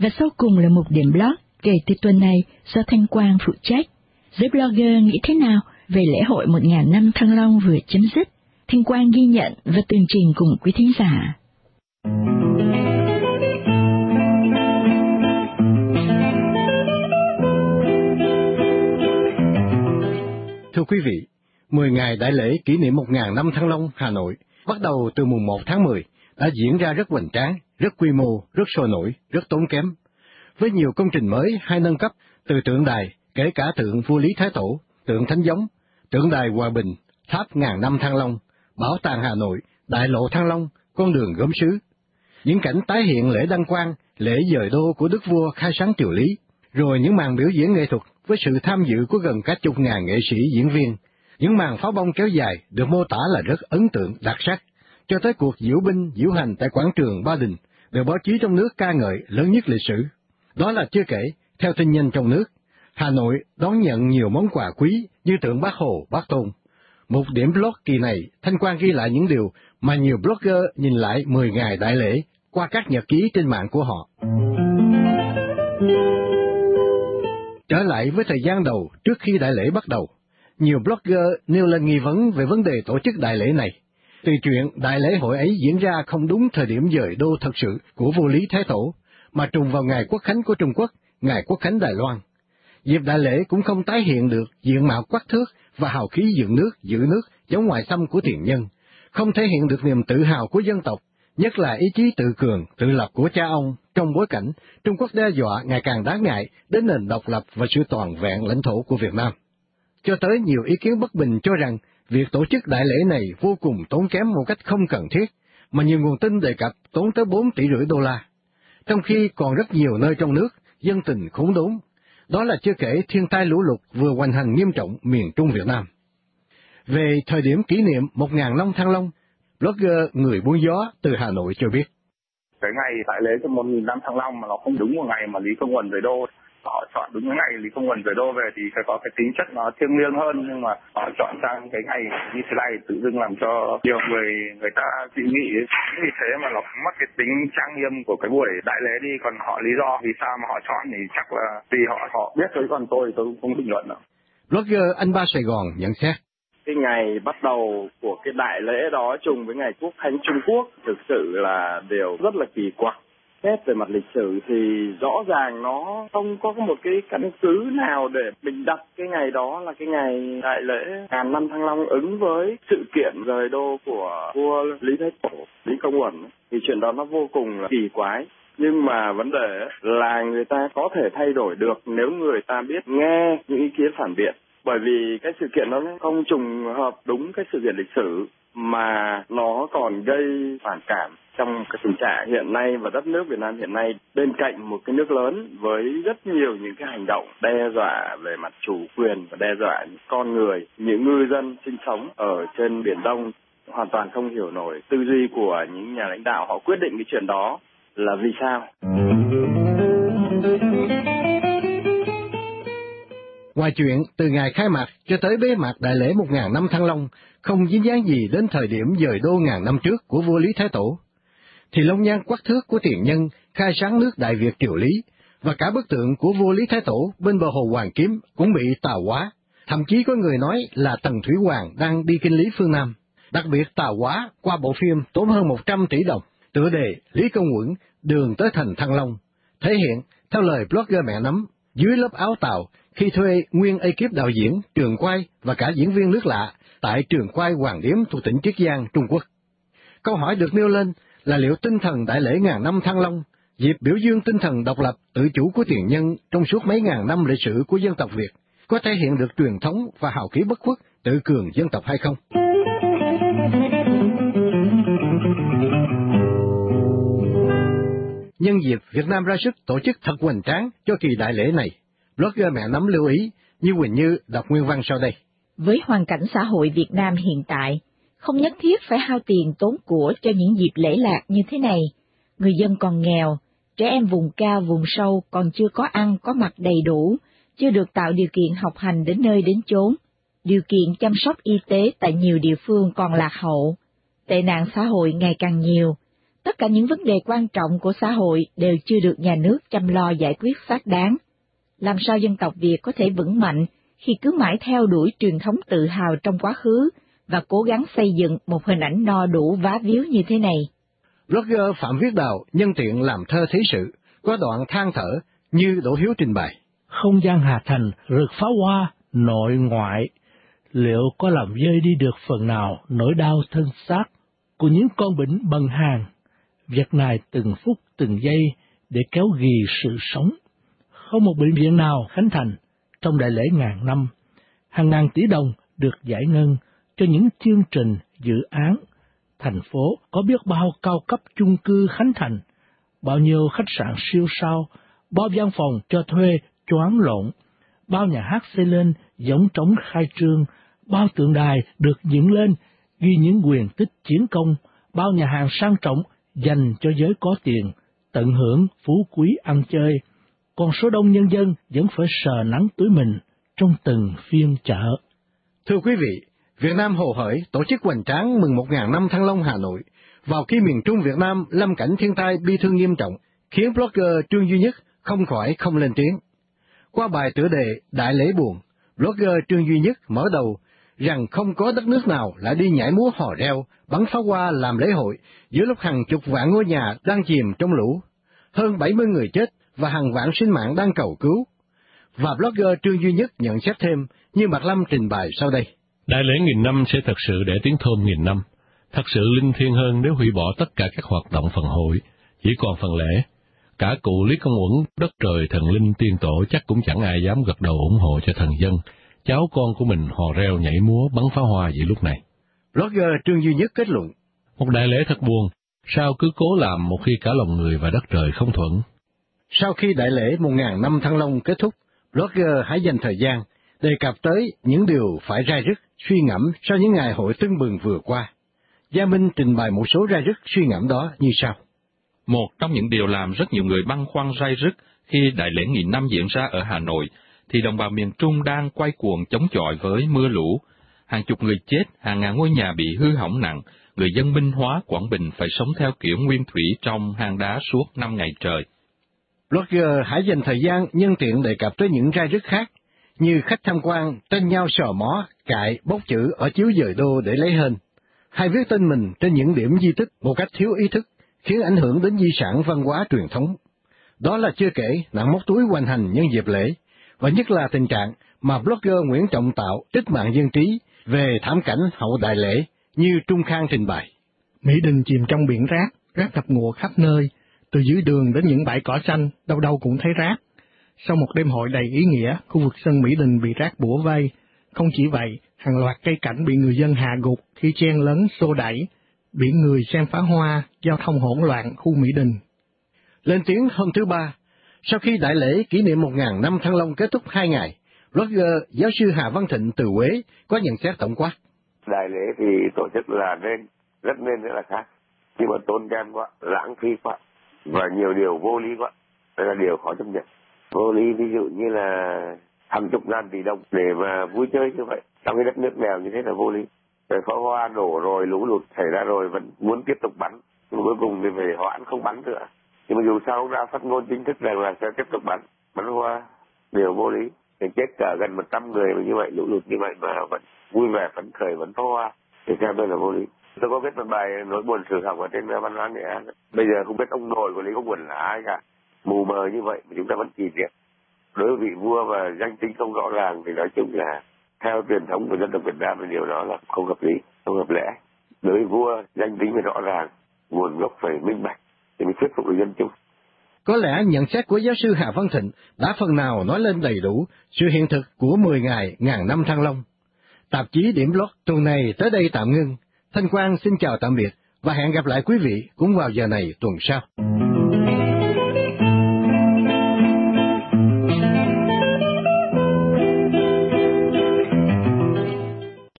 Và sau cùng là mục điểm blog kể từ tuần này do Thanh Quang phụ trách. Giới blogger nghĩ thế nào về lễ hội 1000 năm Thăng Long vừa chấm dứt? Thanh Quang ghi nhận và tường trình cùng quý thính giả. Thưa quý vị, 10 ngày đại lễ kỷ niệm 1000 năm Thăng Long Hà Nội bắt đầu từ mùng 1 tháng 10 đã diễn ra rất hoành tráng, rất quy mô, rất sôi nổi, rất tốn kém. Với nhiều công trình mới hay nâng cấp từ tượng đài, kể cả tượng vua Lý Thái Tổ, tượng Thánh Giống, tượng đài Hòa Bình, tháp ngàn năm Thăng Long, bảo tàng Hà Nội, đại lộ Thăng Long, con đường gốm sứ. Những cảnh tái hiện lễ đăng quang, lễ dời đô của đức vua khai sáng triều Lý, rồi những màn biểu diễn nghệ thuật với sự tham dự của gần cả chục ngàn nghệ sĩ diễn viên, những màn pháo bông kéo dài được mô tả là rất ấn tượng, đặc sắc, cho tới cuộc diễu binh, diễu hành tại quảng trường Ba Đình, được báo chí trong nước ca ngợi lớn nhất lịch sử. Đó là chưa kể, theo tin nhanh trong nước, Hà Nội đón nhận nhiều món quà quý như tượng Bác Hồ, Bác Tôn. Một điểm blog kỳ này, Thanh Quang ghi lại những điều mà nhiều blogger nhìn lại 10 ngày đại lễ qua các nhật ký trên mạng của họ. Trở lại với thời gian đầu trước khi đại lễ bắt đầu, nhiều blogger nêu lên nghi vấn về vấn đề tổ chức đại lễ này. Từ chuyện đại lễ hội ấy diễn ra không đúng thời điểm dời đô thật sự của vua Lý Thái Tổ, mà trùng vào ngày Quốc khánh của Trung Quốc, ngày Quốc khánh Đài Loan. Dịp đại lễ cũng không tái hiện được diện mạo quắc thước và hào khí dựng nước, giữ nước chống ngoại xâm của tiền nhân, không thể hiện được niềm tự hào của dân tộc, nhất là ý chí tự cường, tự lập của cha ông trong bối cảnh Trung Quốc đe dọa ngày càng đáng ngại đến nền độc lập và sự toàn vẹn lãnh thổ của Việt Nam. Cho tới nhiều ý kiến bất bình cho rằng việc tổ chức đại lễ này vô cùng tốn kém một cách không cần thiết, mà nhiều nguồn tin đề cập tốn tới 4,5 tỷ đô la, trong khi còn rất nhiều nơi trong nước dân tình khốn đốn. Đó là chưa kể thiên tai lũ lụt vừa hoành hành nghiêm trọng miền Trung Việt Nam. Về thời điểm kỷ niệm 1000 năm Thăng Long, blogger Người Buôn Gió từ Hà Nội cho biết. Cái ngày đại lễ cho 1000 năm Thăng Long mà nó không đúng một ngày mà Lý Công Uẩn rời đô. Họ chọn đúng cái ngày Lý Công Uẩn rời đô về thì phải có cái tính chất nó thiêng liêng hơn, nhưng mà họ chọn sang cái ngày như thế này tự dưng làm cho nhiều người ta suy nghĩ. Vì thế mà nó mất cái tính trang nghiêm của cái buổi đại lễ đi. Còn họ lý do vì sao mà họ chọn thì chắc là vì họ biết thôi, còn tôi cũng không bình luận đâu. Blogger Anh Ba Sài Gòn nhận xét. Cái ngày bắt đầu của cái đại lễ đó trùng với ngày Quốc khánh Trung Quốc thực sự là điều rất là kỳ quặc. Xét về mặt lịch sử thì rõ ràng nó không có một cái căn cứ nào để mình đặt cái ngày đó là cái ngày đại lễ ngàn năm Thăng Long ứng với sự kiện rời đô của vua Lý Thái Tổ, Lý Công Uẩn. Thì chuyện đó nó vô cùng là kỳ quái. Nhưng mà vấn đề là người ta có thể thay đổi được nếu người ta biết nghe những ý kiến phản biện. Bởi vì cái sự kiện nó không trùng hợp đúng cái sự kiện lịch sử, mà nó còn gây phản cảm trong cái tình trạng hiện nay và đất nước Việt Nam hiện nay, bên cạnh một cái nước lớn với rất nhiều những cái hành động đe dọa về mặt chủ quyền và đe dọa những con người, những ngư dân sinh sống ở trên Biển Đông hoàn toàn không hiểu nổi tư duy của những nhà lãnh đạo họ quyết định cái chuyện đó là vì sao. Ngoài chuyện từ ngày khai mạc cho tới bế mạc đại lễ 1000 năm Thăng Long không dính dáng gì đến thời điểm dời đô ngàn năm trước của vua Lý Thái Tổ, thì long nhan quắc thước của tiền nhân khai sáng nước Đại Việt triều Lý và cả bức tượng của vua Lý Thái Tổ bên bờ hồ Hoàn Kiếm cũng bị tà hóa. Thậm chí có người nói là Tần Thủy Hoàng đang đi kinh lý phương Nam. Đặc biệt tà hóa qua bộ phim tốn hơn 100 tỷ đồng, tựa đề Lý Công Uẩn đường tới thành Thăng Long, thể hiện theo lời blogger Mẹ Nấm dưới lớp áo tàu khi thuê nguyên ekip đạo diễn, trường quay và cả diễn viên nước lạ tại trường quay Hoàng Điếm thuộc tỉnh Chiết Giang, Trung Quốc. Câu hỏi được nêu lên là liệu tinh thần đại lễ ngàn năm Thăng Long, dịp biểu dương tinh thần độc lập tự chủ của tiền nhân trong suốt mấy ngàn năm lịch sử của dân tộc Việt, có thể hiện được truyền thống và hào khí bất khuất tự cường dân tộc hay không? Nhân dịp Việt Nam ra sức tổ chức thật hoành tráng cho kỳ đại lễ này, blogger Mẹ Nấm lưu ý như Quỳnh Như đọc nguyên văn sau đây. Với hoàn cảnh xã hội Việt Nam hiện tại, không nhất thiết phải hao tiền tốn của cho những dịp lễ lạc như thế này. Người dân còn nghèo, trẻ em vùng cao vùng sâu còn chưa có ăn có mặc đầy đủ, chưa được tạo điều kiện học hành đến nơi đến chốn. Điều kiện chăm sóc y tế tại nhiều địa phương còn lạc hậu. Tệ nạn xã hội ngày càng nhiều. Tất cả những vấn đề quan trọng của xã hội đều chưa được nhà nước chăm lo giải quyết xác đáng. Làm sao dân tộc Việt có thể vững mạnh khi cứ mãi theo đuổi truyền thống tự hào trong quá khứ và cố gắng xây dựng một hình ảnh no đủ vá víu như thế này? Blogger Phạm Viết Đào nhân tiện làm thơ thế sự, có đoạn than thở như Đỗ Hiếu trình bày. Không gian Hà Thành rực pháo hoa, nội ngoại, liệu có làm vơi đi được phần nào nỗi đau thân xác của những con bệnh bần hàng, việc này từng phút từng giây để kéo ghì sự sống. Không một bệnh viện nào khánh thành trong đại lễ ngàn năm, hàng ngàn tỷ đồng được giải ngân cho những chương trình, dự án. Thành phố có biết bao cao cấp chung cư khánh thành, bao nhiêu khách sạn siêu sao, bao văn phòng cho thuê choáng lộn, bao nhà hát xây lên giống trống khai trương, bao tượng đài được dựng lên ghi những quyền tích chiến công, bao nhà hàng sang trọng dành cho giới có tiền, tận hưởng phú quý ăn chơi, còn số đông nhân dân vẫn phải sờ nắng túi mình trong từng phiên chợ. Thưa quý vị, Việt Nam hồ hởi tổ chức hoành tráng mừng 1.000 năm Thăng Long Hà Nội, vào khi miền Trung Việt Nam lâm cảnh thiên tai bi thương nghiêm trọng, khiến blogger Trương Duy Nhất không khỏi không lên tiếng. Qua bài tựa đề Đại lễ buồn, blogger Trương Duy Nhất mở đầu rằng không có đất nước nào lại đi nhảy múa hò reo, bắn pháo hoa làm lễ hội giữa lúc hàng chục vạn ngôi nhà đang chìm trong lũ, hơn 70 người chết và hàng vạn sinh mạng đang cầu cứu. Và blogger Trương Duy Nhất nhận xét thêm như Mạc Lâm trình bày sau đây. Đại lễ nghìn năm sẽ thật sự để tiếng thơm nghìn năm, thật sự linh thiêng hơn nếu hủy bỏ tất cả các hoạt động phần hội, chỉ còn phần lễ. Cả cụ Lý Công Uẩn, đất trời thần linh tiên tổ chắc cũng chẳng ai dám gật đầu ủng hộ cho thần dân, cháu con của mình hò reo nhảy múa bắn pháo hoa vậy lúc này. Blogger Trương Duy Nhất kết luận. Một đại lễ thật buồn, sao cứ cố làm một khi cả lòng người và đất trời không thuận. Sau khi đại lễ 1.000 năm Thăng Long kết thúc, blogger hãy dành thời gian đề cập tới những điều phải rai rứt, suy ngẫm sau những ngày hội tưng bừng vừa qua. Gia Minh trình bày một số rai rứt suy ngẫm đó như sau. Một trong những điều làm rất nhiều người băn khoăn rai rứt khi đại lễ nghìn năm diễn ra ở Hà Nội, thì đồng bào miền Trung đang quay cuồng chống chọi với mưa lũ. Hàng chục người chết, hàng ngàn ngôi nhà bị hư hỏng nặng, người dân Minh Hóa, Quảng Bình phải sống theo kiểu nguyên thủy trong hang đá suốt 5 ngày trời. Blogger hãy dành thời gian nhân tiện đề cập tới những rai rứt khác, như khách tham quan tranh nhau sò mó, cại, bốc chữ ở chiếu dời đô để lấy hên, hay viết tên mình trên những điểm di tích một cách thiếu ý thức, khiến ảnh hưởng đến di sản văn hóa truyền thống. Đó là chưa kể nạn móc túi hoành hành nhân dịp lễ, và nhất là tình trạng mà blogger Nguyễn Trọng Tạo trích mạng dân trí về thảm cảnh hậu đại lễ như Trung Khang trình bày. Mỹ Đình chìm trong biển rác, rác ngập ngụa khắp nơi, từ dưới đường đến những bãi cỏ xanh, đâu đâu cũng thấy rác. Sau một đêm hội đầy ý nghĩa, khu vực sân Mỹ Đình bị rác bủa vây. Không chỉ vậy, hàng loạt cây cảnh bị người dân hạ gục khi chen lấn xô đẩy, biển người xem pháo hoa, giao thông hỗn loạn khu Mỹ Đình. Lên tiếng hôm thứ Ba, sau khi đại lễ kỷ niệm 1.000 năm Thăng Long kết thúc 2 ngày, blogger giáo sư Hà Văn Thịnh từ Huế có nhận xét tổng quát. Đại lễ thì tổ chức là rất là khác, nhưng mà tốn kém quá, lãng phí quá, và nhiều điều vô lý quá, đây là điều khó chấp nhận. Vô lý ví dụ như là hàng chục ngàn tỷ đồng để mà vui chơi như vậy, trong cái đất nước nghèo như thế là vô lý. Rồi pháo hoa đổ rồi, lũ lụt xảy ra rồi vẫn muốn tiếp tục bắn, nhưng cuối cùng thì phải hoãn không bắn nữa. Nhưng mà dù sao cũng đã phát ngôn chính thức rằng là sẽ tiếp tục bắn hoa, điều vô lý. Thì chết cả gần 100 người mà như vậy, lũ lụt như vậy mà vẫn vui vẻ phấn khởi vẫn pháo hoa, thì theo tôi là vô lý. Tôi có viết một bài nỗi buồn sử học ở trên Văn hóa Nghệ An. Bây giờ không biết ông nội của Lý Công Uẩn là ai cả, mù mờ như vậy mà chúng ta vẫn kỷ niệm. Đối với vị vua và danh tính không rõ ràng thì nói chung là theo truyền thống của dân tộc Việt Nam thì điều đó là không hợp lý, không hợp lẽ. Đối với vua danh tính phải rõ ràng, nguồn gốc phải minh bạch thì mới thuyết phục được dân chúng. Có lẽ nhận xét của giáo sư Hà Văn Thịnh đã phần nào nói lên đầy đủ sự hiện thực của 10 ngày ngàn năm Thăng Long. Tạp chí Điểm Blog tuần này tới đây tạm ngưng. Thanh Quang xin chào tạm biệt và hẹn gặp lại quý vị cũng vào giờ này tuần sau.